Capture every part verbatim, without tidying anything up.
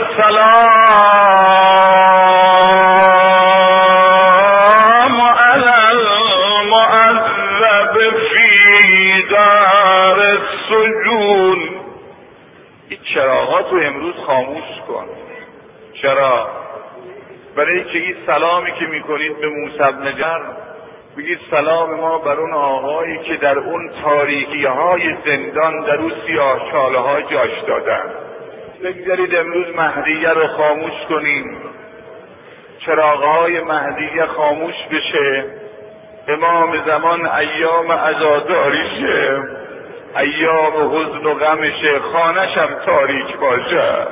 السلام علی المعذب فی دار السجون. این چراغات رو امروز خاموش کن. چرا؟ برای اینکه این سلامی که میکنید به موسی بن جعفر بگید سلام ما بر اون آقایی که در اون تاریکی های زندان در اون سیاه چاله ها جاش دادن. بگذارید امروز مهدیه رو خاموش کنیم، چراغهای مهدیه خاموش بشه، امام زمان ایام عزاداریشه، ایام حزن و غمشه، خانه‌شم تاریک باشه.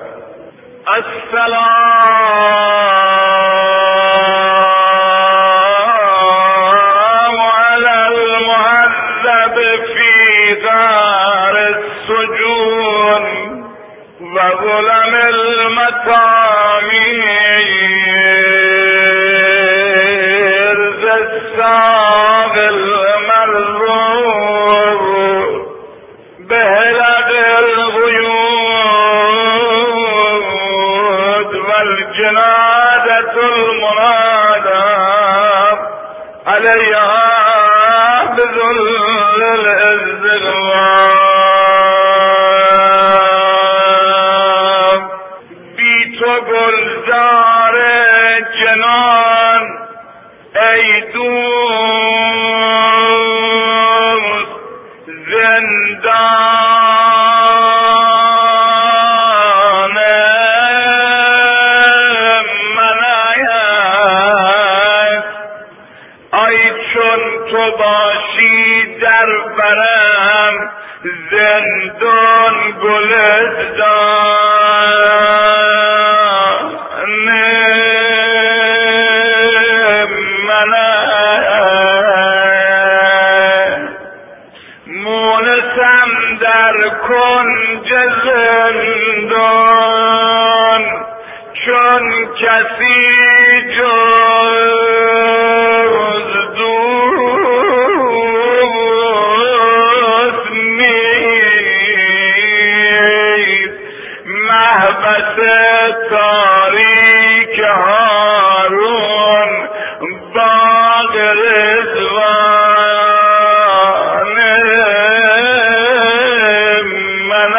السلام علی المعذب فی دار السجون و ظلم المطامیر ذی الساق المرضور بهلق الغیود والجنادة المنادى علیها بذل الازدغام. بی تو گلزار جنان ای دوست زندان من است. ای چون تو باشی در برم زندان گلستان من است. مونسم در کنج زندان چون کسی جز دوست نیست. محبس تاریک هارون باغ رضوان من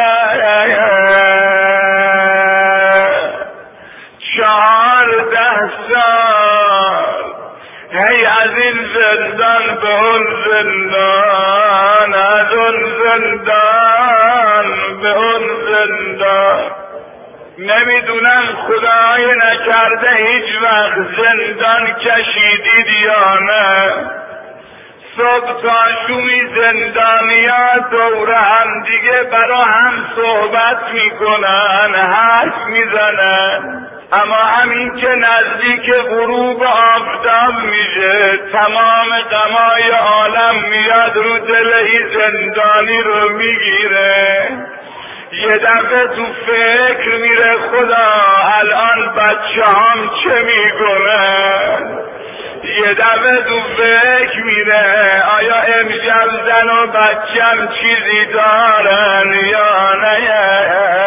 است. چهارده سال هی از این زندان به اون زندان، از اون زندان به اون زندان. نمیدونم خدای نکرده هیچ وقت زندان کشیدید یا نه. صبح تا شومی زندانیات دور هم دیگه برا هم صحبت میکنن، حرف میزنن، اما همین که نزدیک غروب آفتاب میشه تمام غمای عالم میاد رو دل این زندانی رو میگیره. یه دفعه تو فکر میره خدا الان بچه هم چه میکنن. یه دفعه تو فکر میره آیا امشب زن و بچم چیزی دارن یا نه.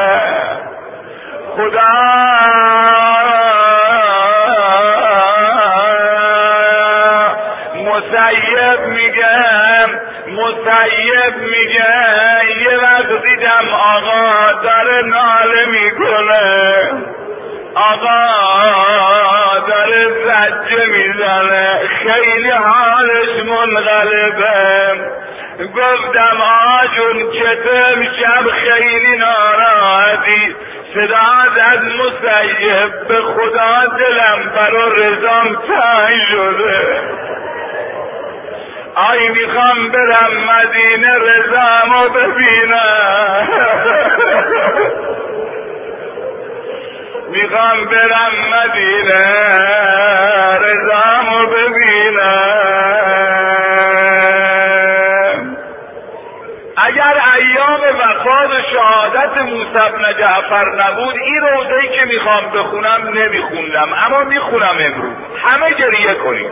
خدا مسیب میگم مسیب میگه یه وقت دیدم آقا داره ناله میکنه، آقا داره زجه میزنه، خیلی حالش منقلبه. گفتم آجون چطور شب خیلی ناراحتی؟ صدات از مسیب به خدا دلم برا رضام تنگ شده. آی میخوام برم مدینه رضامو ببینم، میخوام برم مدینه رضامو ببینم. اگر ایام وفات و شهادت موسی بن جعفر نبود این روزه‌ای که میخوام بخونم نمیخوندم، اما میخونم امروز. همه گریه کنیم.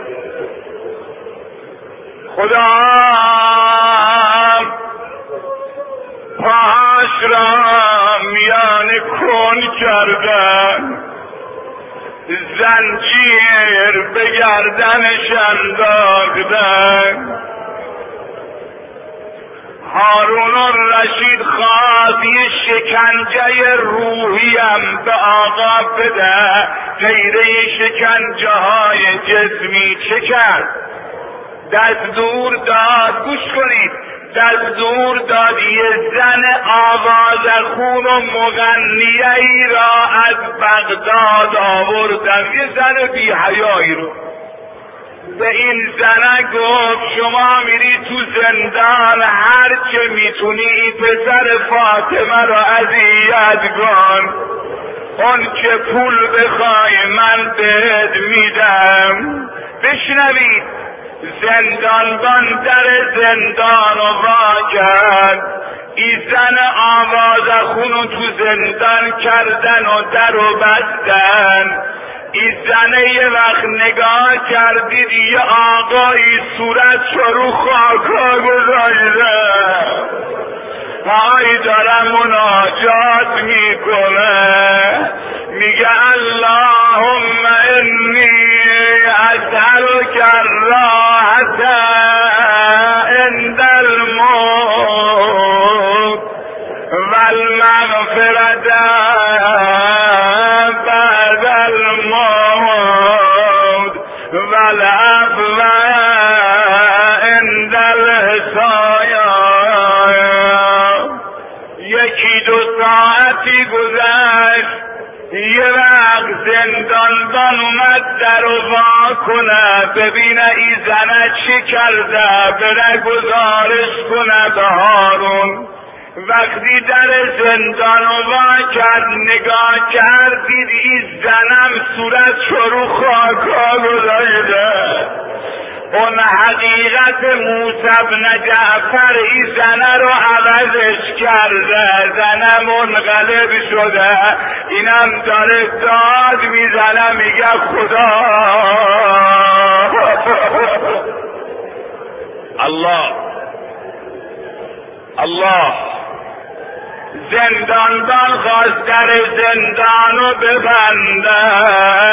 خدا پاش را میان کن کرده، زنجیر به گردنش انداختن. هارون الرشید خواست یه شکنجه روحیم به آقا بده، غیره شکنجه های جسمی چه کرد؟ دستور داد، گوش کنید، دستور داد یه زن آوازخون و مغنیه ای را از بغداد آوردن، یه زن بی حیایی رو. به این زنه گفت شما میری تو زندان، هر چه میتونی این پسر فاطمه را اذیت کن، اون که پول بخوای من بهت میدم. بشنوید، زندانبان در زندان و وا کرد، این زن آوازخونو تو زندان کردن و در و بستن. این زنه یه وقت نگاه کردید یه آقایی صورت رو خاکا گذاشته، های داره مناجات میکنه، میگه اللهم انی اسألک الراحة عند الموت والمغفرة بعد الموت والعفو عند الحساب. یکی دو ساعتی گذشت، یه وقت زندانبان اومد در و وا کنه ببینه این زنه چی کرده، بره گزارش کنه به هارون. وقتی در زندان و وا کرد نگاه کرد، دید این زنم صورت رو خاکا گذاشته. اون حقیقت موسی بن جعفر این زنه رو عوضش کرده، زنه منقلب شده، اینم داره داد میزنه میگه خدا. الله الله. زندانبان خواست در زندانو ببنده،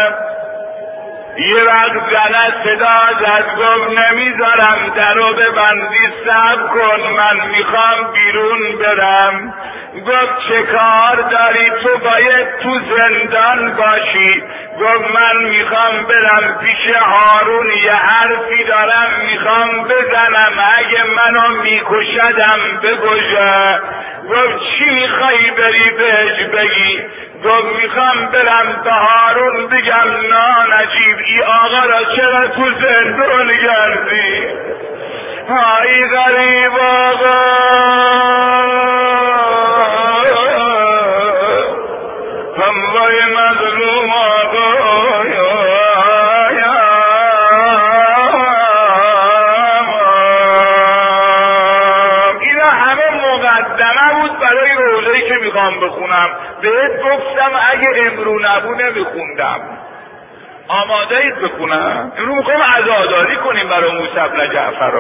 یه وقت زنه صدا زد گفت نمیذارم درو ببندی، صبر کن من میخوام بیرون برم. گفت چه کار داری؟ تو باید تو زندان باشی. گفت من میخوام برم پیش هارون، یه حرفی دارم میخوام بزنم، اگه منو میکشدم بکشه. گفت چی میخوایی بری بهش بگی؟ گفت میخوام برم به هارون بگم نانجیب ای آقا را چرا تو زندان گردی؟ های غریب آقا، هموای مظلوم آقا، اینا همه مقدمه بود برای روزه‌ای که میخوام بخونم. بهت گفتم اگه امرو نبود نمیخوندم. آماده اید بخونم؟ امرو میخوام عزاداری کنیم برای موسی بن جعفر.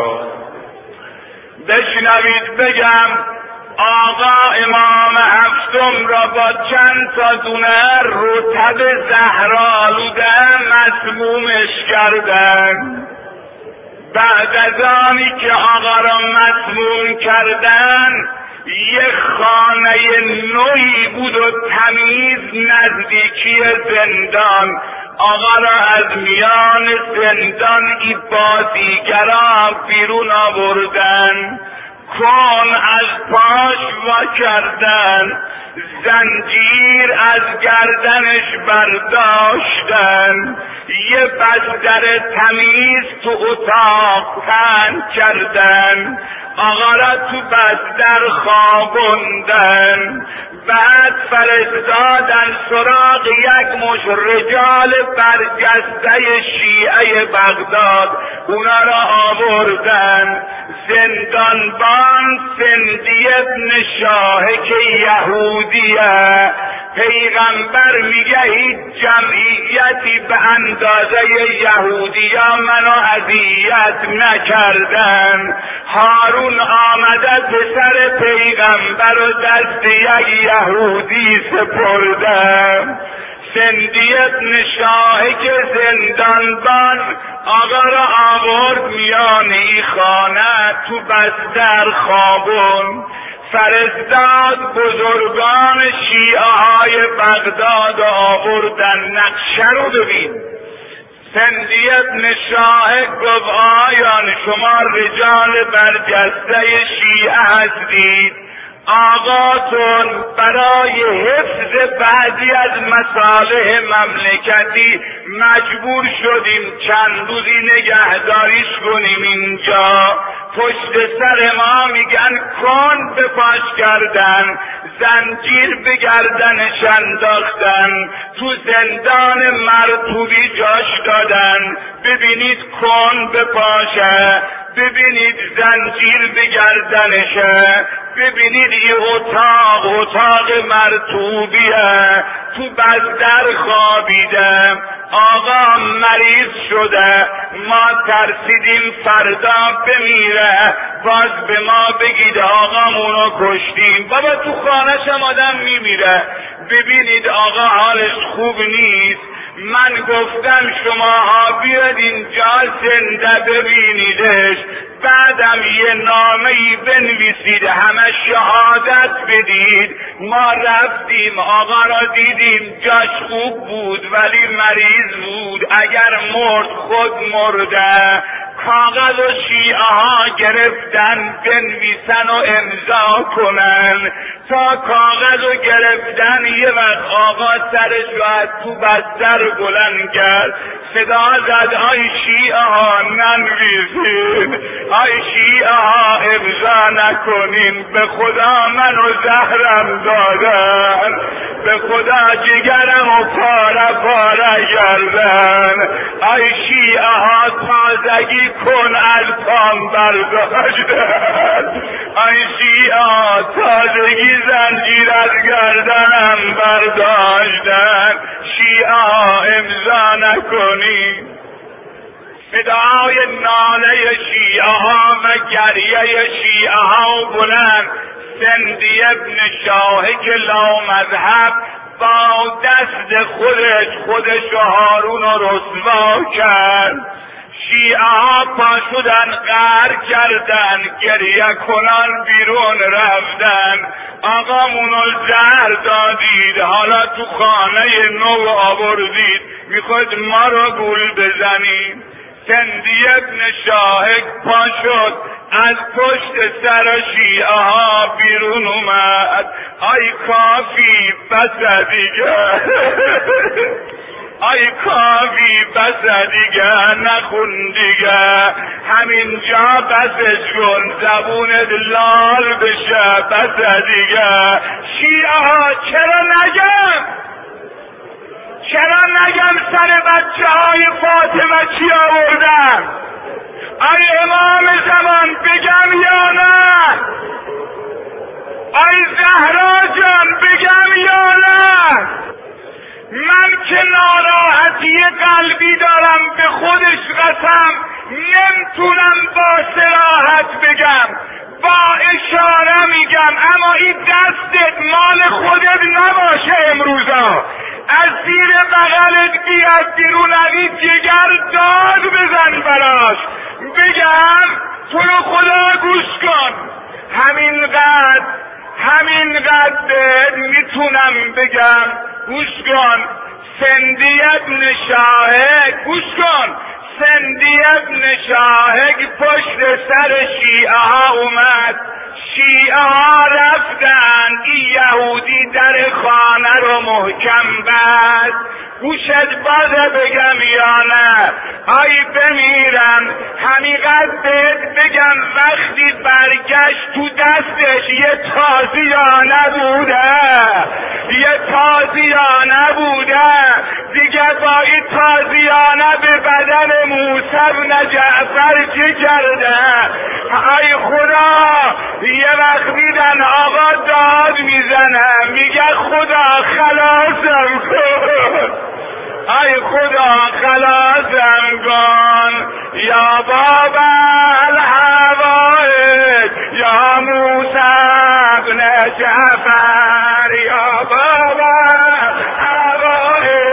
بشنوید بگم، آقا امام هفتم را با چند تا دونه رطب زهرآلوده مسمومش کردن. بعد از آنی که آقا را مسموم کردن، یک خانه نوعی بود و تمیز نزدیکی زندان. آقا را از میان زندان ای بازیگران بیرون آوردن، کن از پاش وا کردن، زنجیر از گردنش برداشتن، یه بستر تمیز تو اتاق پهن کردن، آقا را تو بستر خوابوندن. بعد فرستادن سراغ یک مش رجال برجسته شیعه بغداد، اونا را آوردن. زندانبان سندی ابن شاه که یهودیه، پیغمبر میگه هیچ جمعیتی به اندازه یهودیا منو اذیت نکردن. هارون آمده پسر پیغمبر و دست یک یهودی سپردم. سندی ابن شاهک زندانبان آقا را آورد میانی خانه، تو بستر خوابون فرستاد بزرگان شیعه های بغداد و آوردن. نقشه رو ببین. سندی ابن شاهک گفت آیان شما رجال برجسته شیعه هستید، آقاتون برای حفظ بعضی از مصالح مملکتی مجبور شدیم چند روزی نگهداریش کنیم اینجا. پشت سر ما میگن کن به پاش کردن، زنجیر به گردنش انداختن، تو زندان مرطوبی جاش دادن. ببینید کن به پاشه، ببینید زنجیر به گردنشه، ببینید یه اتاق اتاق مرطوبیه، تو بستر خوابیده. آقا مریض شده، ما ترسیدیم فردا بمیره، باز به ما بگید آقامونو کشتیم. بابا تو خانه‌ش هم آدم میمیره. ببینید آقا حالش خوب نیست. من گفتم شماها بیاد اینجا زنده ببینیدش، بعدم یه نامه‌ای بنویسید، همه شهادت بدید. ما رفتیم آقا را دیدیم، جاش خوب بود ولی مریض بود، اگر مرد خود مرده. کاغذ و شیعه ها گرفتن بنویسن و امضا کنن. تا کاغذ و گرفتن یه وقت آقا سرش رو از تو بستر بلند کرد، صدا زد آی شیعه ها ننویسین، آی شیعه ها امضا نکنین، به خدا منو زهرم دادن، به خدا جگرم و پاره پاره کردن. آی شیعه ها تازگی کن از پام برداشتن، آی شیعه ها تازگی زنجیر از گردنم برداشتن. شیعه ها امضا نکنی. صدای ناله شیعه ها و گریه شیعه ها بلند. سندی ابن شاهک لامذهب با دست خودش خودش و هارون رو رسوا کرد. شیعه ها پاشدن قهر کردن، گریه کنان بیرون رفتن. آقامونو زهر دادید، حالا تو خانه نو آوردید، میخواید ما رو گول بزنید. سندی ابن شاهک پا شد، از پشت سر شیعه ها بیرون اومد. آی کافی بس دیگه، آی کافی بس دیگه، نخون دیگه، همینجا بسش کن، زبونت لال بشه، بس دیگه. شیعه ها چرا نگم؟ چرا نگم سر بچه های فاطمه چی آوردن؟ آی امام زمان بگم یا نه؟ آی زهرا جان بگم یا نه؟ من که ناراحتی قلبی دارم به خودش قسم نمیتونم با صراحت بگم، با اشاره میگم، اما این دستت مال خودت نباشه. امروزا از زیر بغلت بیاد بیرون، این جگر داد بزن براش، بگم تو رو خدا گوش کن. همینقدر همینقدر میتونم بگم. گوش کن. سندی ابن شاهک، گوش کن. سندی ابن شاهک پشت سر شیعه ها اومد. شیعه ها رفتن، این یهودی در خانه رو محکم بست. گوشت بازه بگم یا نه؟ آی بمیرم همینقدر بهت بگم وقتی برگشت تو دستش یه تازیانه بوده، یه تازیانه بوده دیگه. با این تازیانه به بدن موسی بن جعفر چه کرده؟ ای خدا، یه وقت میدن آقا داد میزنه، میگه خدا خلاصم کن، ای خدا خلاصم کن. یا بابا الحوائج یا موسی بن جعفر، یا بابا الحوائج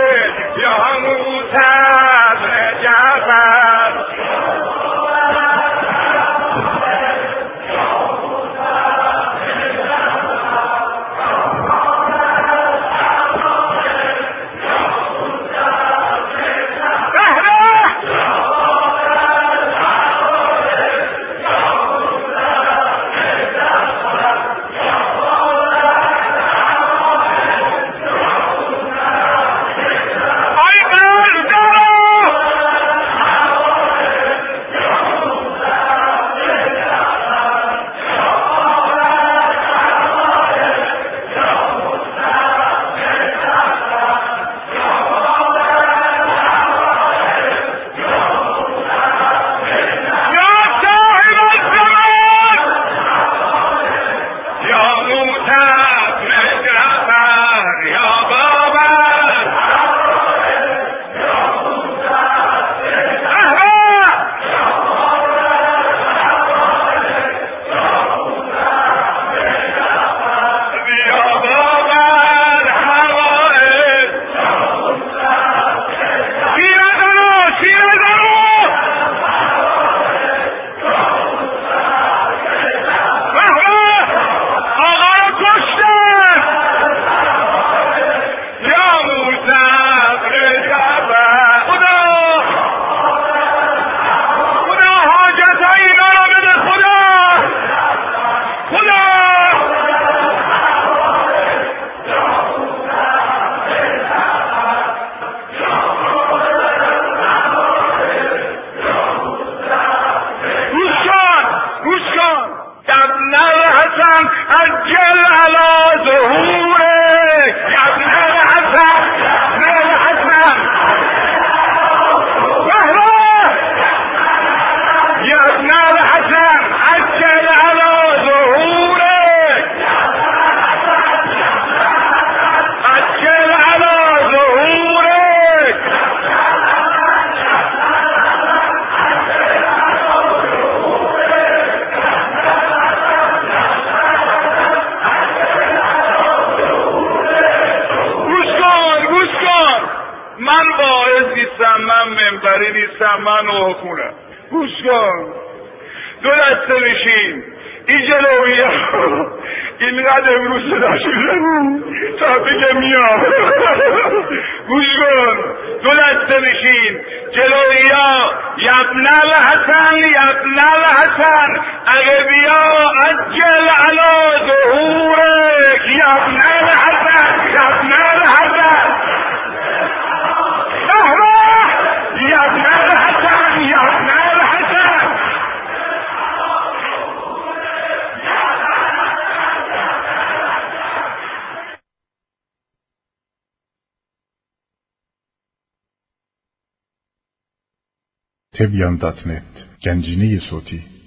عارض نیستم، من منبری نیستم، من اوخونم. گوش کن، دو دسته بشین. این جلویی ها اینقدر امروز صداش میزنم تا بگه میام. گوش کن، دو دسته بشین. جلویی ها یبنل حسن یبنل حسن اگه بیا اجل علا ظهورک یبنل حسن یبنل حسن احوه یبنل حسن یبنل حسن. تبیان دات نت گنجینه صوتی